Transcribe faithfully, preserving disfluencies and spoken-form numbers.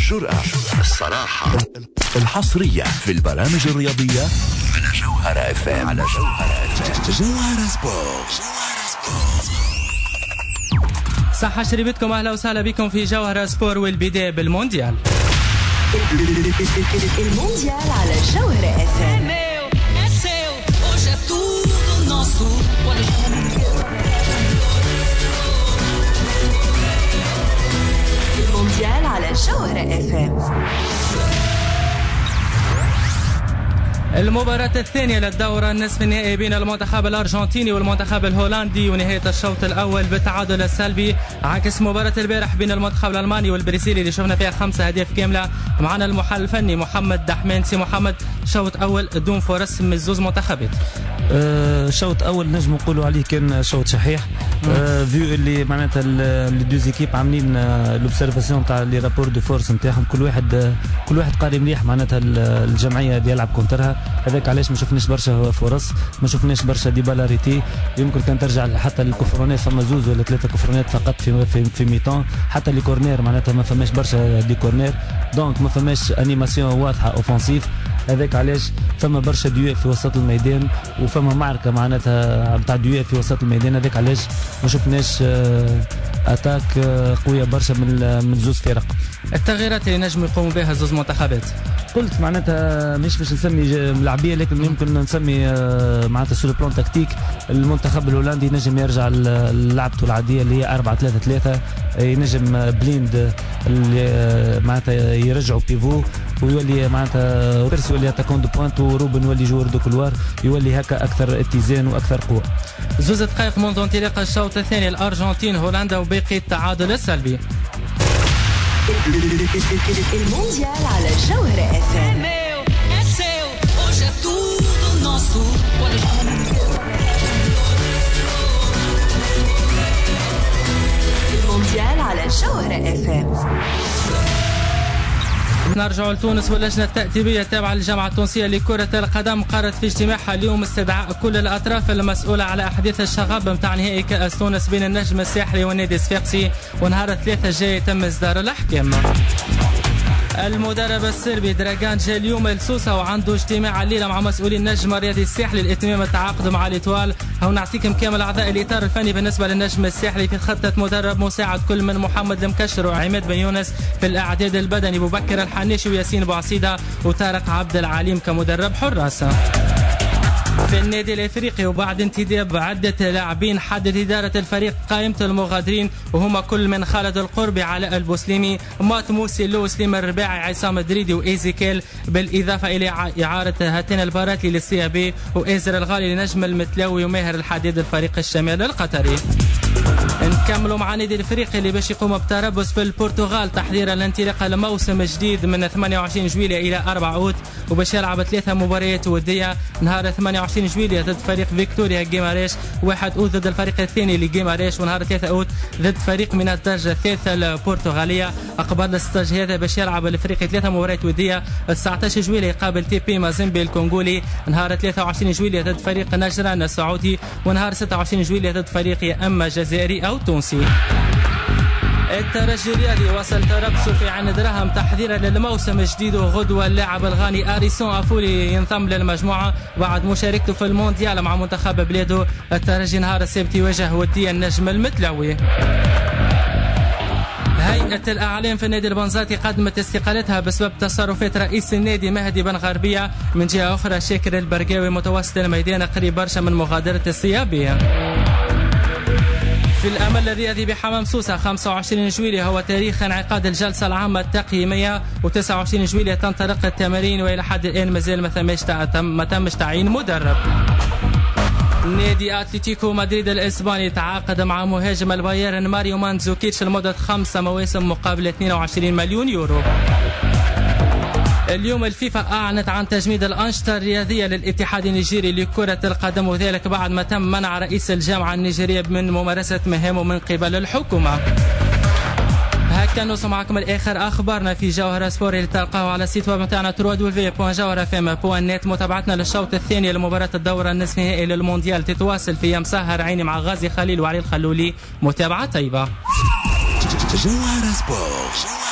الجرأة، الصراحة، الحصرية في البرامج الرياضية على جوهرة اف ام. على جوهرة اف ام. جوهرة سبورت. صحة شريبتكم، أهلا وسهلا بكم في جوهرة سبور، والبداية بالمونديال. المونديال على جوهرة اف ام. المونديال على جوهرة اف ام. المباراة الثانية للدورة النصف النهائي بين المنتخب الأرجنتيني والمنتخب الهولندي، ونهاية الشوط الأول بالتعادل السلبي، عكس مباراة البارح بين المنتخب الألماني والبرازيلي اللي شفنا فيها خمسة أهداف كاملة. معنا المحلل الفني محمد دحمان. سي محمد، شوط أول دون فرص من زوز منتخبات. أه شوط أول نجم نقولوا عليه كان شوط شحيح، أه فيو اللي معناتها لي دو زيكيب عاملين لوبسيرفاسيون تاع لي رابور دو فورس نتاعهم، كل واحد كل واحد قاري مليح معناتها الجمعية اللي يلعب كونترها. هذاك علاش ما شفناش برشا فرص، ما شفناش برشا ديبالاريتي. يمكن كان ترجع حتى الكفرونات، فما زوز ولا ثلاثه كفرونات فقط في في, في ميطان. حتى لي كورنير معناتها ما فماش برشا دي كورنير، دونك ما فماش انيماسيون واضحه اوفنسيف. هذاك علاش فما برشا ديوات في وسط الميدان، وفما معركه معناتها نتاع ديوات في وسط الميدان. هذاك علاش ما شفناش اتاك قويه برشا من من زوز فرق. التغييرات اللي نجم يقوموا بها زوز منتخبات، قلت معناتها مش باش نسمي ملاعبيه، لكن يمكن نسمي معناتها سور بلان تكتيك. المنتخب الهولندي نجم يرجع للعبته العاديه اللي هي أربعة ثلاثة ثلاثة، ينجم بليند اللي معناتها يرجعوا بيفو، ويولي معناتها بيرسي يولي اتاكون دو بوينت، وروبن يولي جوار دو كولوار، يولي هكا اكثر اتزان واكثر قوه. زوز دقائق منذ انطلاق الشوط الثاني، الارجنتين هولندا وباقي التعادل السلبي. المونديال على جوهرة اف ام. المونديال على جوهرة اف ام. نرجع لتونس، واللجنة التأديبية التابعة للجامعة التونسية لكرة القدم قررت في اجتماعها اليوم استدعاء كل الأطراف المسؤولة على أحداث الشغب متاع نهائي كأس تونس بين النجم الساحلي والنادي الصفاقسي، ونهار الثلاثاء الجاي يتم إصدار الأحكام. المدرب السربي دراغان جاء اليوم لسوسة وعنده اجتماع الليلة مع مسؤولي النجم الرياضي الساحلي لإتمام التعاقد مع الإطوال. هو نعطيكم كامل أعضاء الإطار الفني بالنسبة للنجم الساحلي في خطة مدرب مساعد كل من محمد المكشر وعماد بن يونس، في الإعداد البدني ببكر الحنيشي وياسين بوعصيدة وطارق عبد العليم كمدرب حراس. في النادي الافريقي، وبعد انتداب عده لاعبين حدد اداره الفريق قائمه المغادرين، وهما كل من خالد القربي، علاء البوسليمي، مات موسي، لو سليم الرباعي، عصام الدريدي وايزيكيل، بالاضافه الى اعاره هاتين الباراتلي للسي بي وازر الغالي لنجم المتلاوي وماهر الحديد الفريق الشمالي القطري. نكملوا مع نادي الافريقي اللي باش يقوم بتربص في البرتغال تحضيرا لانطلاق الموسم الجديد من ثمانية وعشرين جويلية الى أربعة أوت، وباش يلعب ثلاثه مباريات وديه. نهار ثمانية وعشرين جويلية ضد فريق فيكتوريا جيماريش، واحد أوت ضد الفريق الثاني لجيماريش، ونهار ثلاثة أوت ضد فريق من الدرجه الثالثه البرتغاليه. قبل الستاج هذا باش يلعب الافريقي ثلاثه مباريات وديه. تسعة عشر جويلية يقابل تي بي مازيمبي الكونغولي، نهار ثلاثة وعشرين جويلية ضد فريق نجران السعودي، ونهار ستة وعشرين جويلية ضد فريق يا اما جزائري او تونسي. الترجي الرياضي وصل تربصه في عين دراهم تحضيرا للموسم الجديد، وغدوة اللاعب الغاني أريسون أفولي ينضم للمجموعة بعد مشاركته في المونديال مع منتخب بلاده. الترجي نهار السبت يواجه وديا النجم المتلوي. هيئة الأعلام في النادي البنزرتي قدمت استقالتها بسبب تصرفات رئيس النادي مهدي بن غربية. من جهة أخرى شاكر البرقاوي متوسط الميدان قريب برشا من مغادرة الصيابية. في الأمل الرياضي بحمام سوسة، خمسة وعشرين جويلية هو تاريخ انعقاد الجلسة العامة التقييمية، وتسعة وعشرين جويلية تنطلق التمارين، وإلى حد الآن مازال ما تمش تعيين مدرب. نادي أتلتيكو مدريد الإسباني تعاقد مع مهاجم البايرن ماريو مانزوكيتش لمدة خمسة مواسم مقابل اثنين وعشرين مليون يورو. اليوم الفيفا أعلنت عن تجميد الأنشطة الرياضية للاتحاد النيجيري لكرة القدم، وذلك بعد ما تم منع رئيس الجامعة النيجيرية من ممارسة مهامه من قبل الحكومة. هكا نوصل معكم الآخر أخبارنا في جوهرة سبور اللي تلقاه على السيت ويب نتاعنا دبليو دبليو دبليو دوت جوهرة اف ام دوت نت. متابعتنا للشوط الثاني لمباراة الدورة النصف نهائي للمونديال تتواصل في مسهر عيني مع غازي خليل وعلي الخلولي. متابعة طيبة. جوهرة سبور.